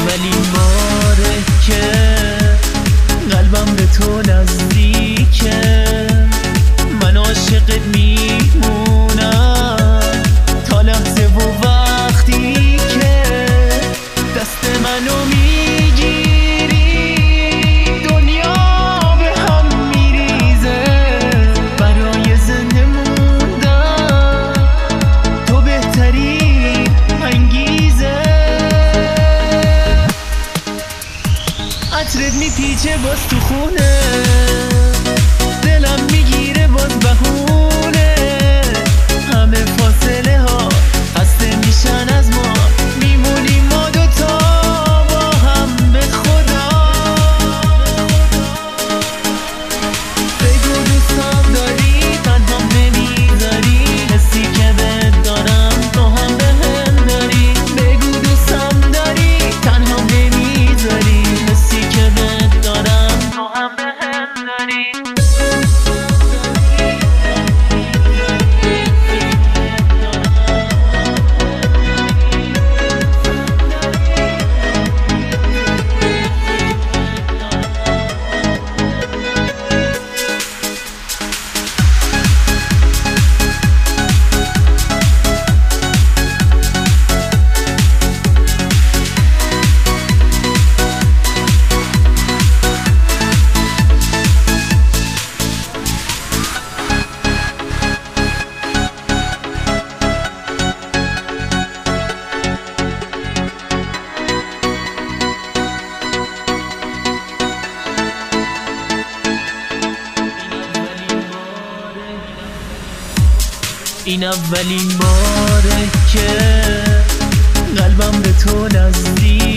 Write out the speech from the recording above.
اولین باره که قلبم به تو نزدیکه، من عاشقت میمونم تا لحظه و وقتی که دست منو میگیری دنیا به هم میریزه. برای زنده موندن تو بهترین انگیزه. عطرت میپیچه باز تو خونه، دلم میگیره باز بهونه. همه فاصله ها خسته میشن از ما، میمونیم ما دوتا با هم به خدا. بگو دوستم داری تنهام نمیذاری، حسی که بهت دارم تو هم بهم داری. بگو دوستم داری تنهام نمیذاری، حسی که بهت دارم تو هم بهم داری. این اولین باره که قلبم به تو نزدیکه،